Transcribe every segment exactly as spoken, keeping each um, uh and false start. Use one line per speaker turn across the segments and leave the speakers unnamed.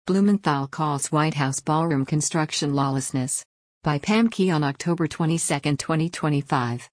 Blumenthal calls White House ballroom construction lawlessness. By Pam Key on October twenty-second, twenty twenty-five.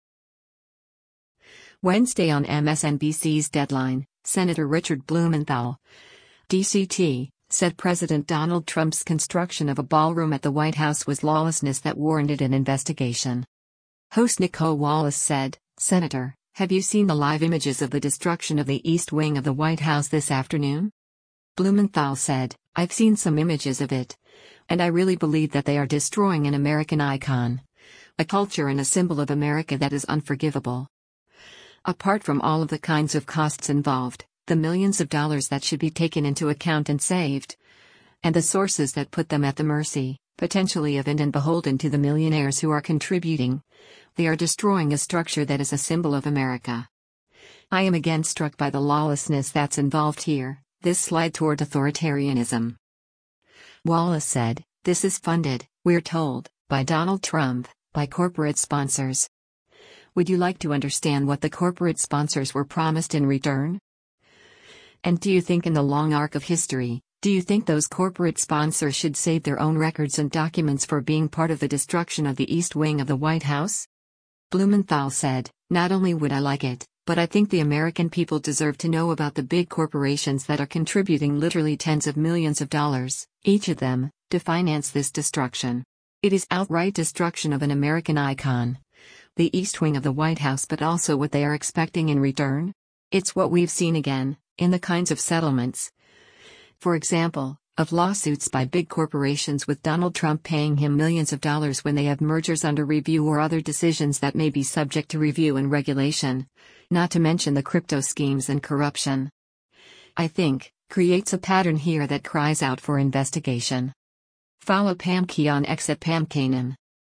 Wednesday on M S N B C's Deadline, Senator Richard Blumenthal, D C T, said President Donald Trump's construction of a ballroom at the White House was lawlessness that warranted an investigation. Host Nicole Wallace said, "Senator, have you seen the live images of the destruction of the East Wing of the White House this afternoon?" Blumenthal said, "I've seen some images of it. And I really believe that they are destroying an American icon. A culture and a symbol of America that is unforgivable. Apart from all of the kinds of costs involved, the millions of dollars that should be taken into account and saved, and the sources that put them at the mercy, potentially of and beholden to the millionaires who are contributing, they are destroying a structure that is a symbol of America. I am again struck by the lawlessness that's involved here, this slide toward authoritarianism." Wallace said, "This is funded, we're told, by Donald Trump, by corporate sponsors. Would you like to understand what the corporate sponsors were promised in return? And do you think in the long arc of history, do you think those corporate sponsors should save their own records and documents for being part of the destruction of the East Wing of the White House?" Blumenthal said, "Not only would I like it, but I think the American people deserve to know about the big corporations that are contributing literally tens of millions of dollars, each of them, to finance this destruction. It is outright destruction of an American icon, the East Wing of the White House, but also what they are expecting in return. It's what we've seen again, in the kinds of settlements, for example, of lawsuits by big corporations with Donald Trump paying him millions of dollars when they have mergers under review or other decisions that may be subject to review and regulation, not to mention the crypto schemes and corruption. I think, creates a pattern here that cries out for investigation." Follow Pam Key on X at Pam Kanan.